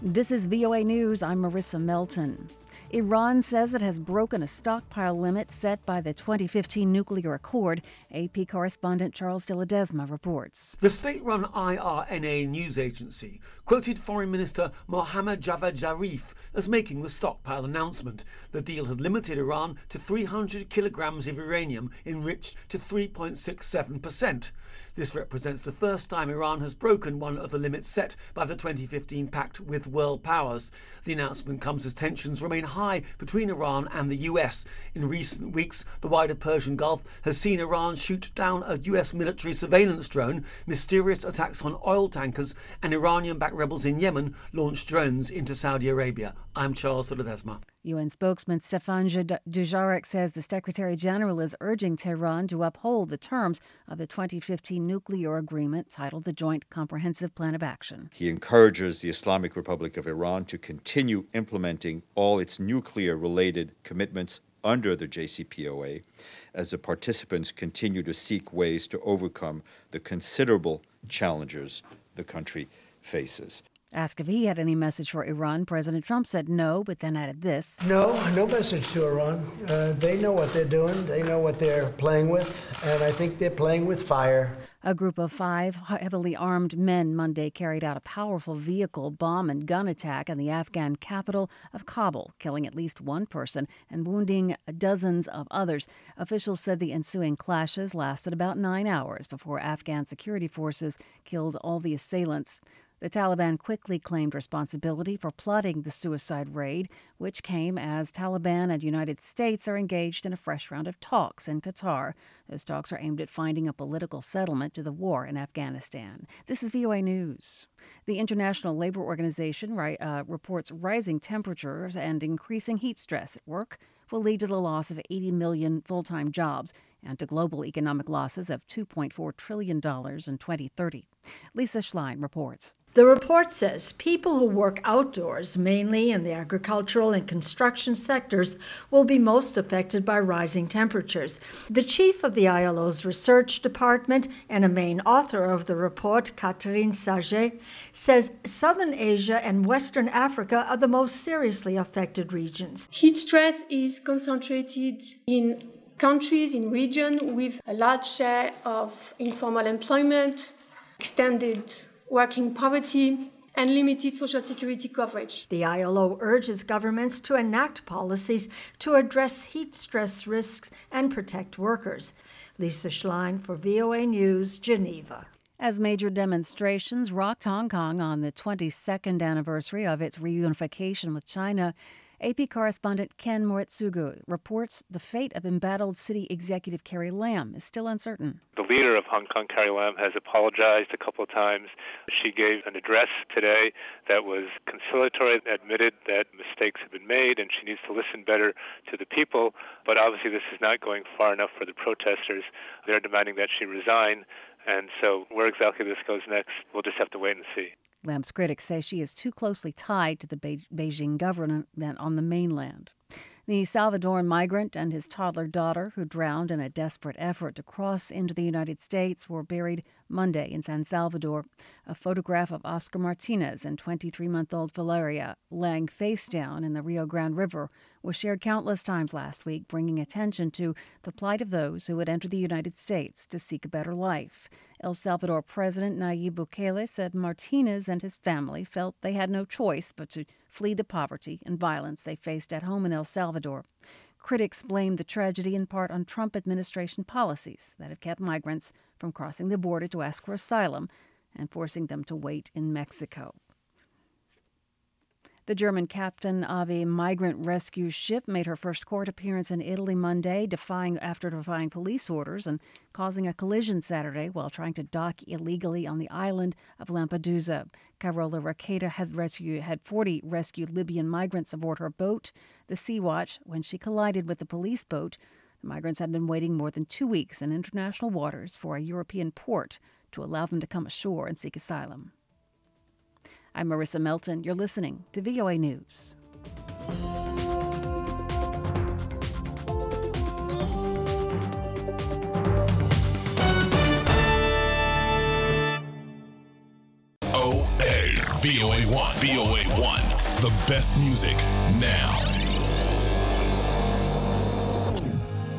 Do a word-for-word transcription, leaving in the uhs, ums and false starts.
This is V O A News. I'm Marissa Melton. Iran says it has broken a stockpile limit set by the twenty fifteen nuclear accord. A P correspondent Charles de Ledesma reports. The state-run I R N A news agency quoted Foreign Minister Mohammad Javad Zarif as making the stockpile announcement. The deal had limited Iran to three hundred kilograms of uranium enriched to three point six seven percent. This represents the first time Iran has broken one of the limits set by the twenty fifteen pact with world powers. The announcement comes as tensions remain high between Iran and the U S. In recent weeks, the wider Persian Gulf has seen Iran shoot down a U S military surveillance drone, mysterious attacks on oil tankers, and Iranian-backed rebels in Yemen launched drones into Saudi Arabia. I'm Charles de Ledesma. U N spokesman Stefan Dujarric says the Secretary General is urging Tehran to uphold the terms of the twenty fifteen nuclear agreement titled the Joint Comprehensive Plan of Action. He encourages the Islamic Republic of Iran to continue implementing all its nuclear-related commitments under the J C P O A as the participants continue to seek ways to overcome the considerable challenges the country faces. Asked if he had any message for Iran, President Trump said no, but then added this. No, no message to Iran. Uh, they know what they're doing. They know what they're playing with, and I think they're playing with fire. A group of five heavily armed men Monday carried out a powerful vehicle bomb and gun attack in the Afghan capital of Kabul, killing at least one person and wounding dozens of others. Officials said the ensuing clashes lasted about nine hours before Afghan security forces killed all the assailants. The Taliban quickly claimed responsibility for plotting the suicide raid, which came as Taliban and United States are engaged in a fresh round of talks in Qatar. Those talks are aimed at finding a political settlement to the war in Afghanistan. This is V O A News. The International Labor Organization uh, reports rising temperatures and increasing heat stress at work will lead to the loss of eighty million full-time jobs and to global economic losses of two point four trillion dollars in twenty thirty. Lisa Schlein reports. The report says people who work outdoors, mainly in the agricultural and construction sectors, will be most affected by rising temperatures. The chief of the I L O's research department and a main author of the report, Catherine Saget, says Southern Asia and Western Africa are the most seriously affected regions. Heat stress is concentrated in countries, in regions with a large share of informal employment, extended working poverty, and limited social security coverage. The I L O urges governments to enact policies to address heat stress risks and protect workers. Lisa Schlein for V O A News, Geneva. As major demonstrations rocked Hong Kong on the twenty-second anniversary of its reunification with China, A P correspondent Ken Moritsugu reports the fate of embattled city executive Carrie Lam is still uncertain. The leader of Hong Kong, Carrie Lam, has apologized a couple of times. She gave an address today that was conciliatory, admitted that mistakes have been made and she needs to listen better to the people. But obviously this is not going far enough for the protesters. They're demanding that she resign. And so where exactly this goes next, we'll just have to wait and see. Lam's critics say she is too closely tied to the Be- Beijing government on the mainland. The Salvadoran migrant and his toddler daughter, who drowned in a desperate effort to cross into the United States, were buried Monday in San Salvador. A photograph of Oscar Martinez and twenty-three-month-old Valeria laying face down in the Rio Grande River was shared countless times last week, bringing attention to the plight of those who had entered the United States to seek a better life. El Salvador President Nayib Bukele said Martinez and his family felt they had no choice but to flee the poverty and violence they faced at home in El Salvador. Critics blame the tragedy in part on Trump administration policies that have kept migrants from crossing the border to ask for asylum and forcing them to wait in Mexico. The German captain of a migrant rescue ship made her first court appearance in Italy Monday, defying after defying police orders and causing a collision Saturday while trying to dock illegally on the island of Lampedusa. Carola Racketa has rescued, had forty rescued Libyan migrants aboard her boat, the Sea-Watch, when she collided with the police boat. The migrants had been waiting more than two weeks in international waters for a European port to allow them to come ashore and seek asylum. I'm Marissa Melton. You're listening to V O A News. O A. V O A one. V O A one. The best music now.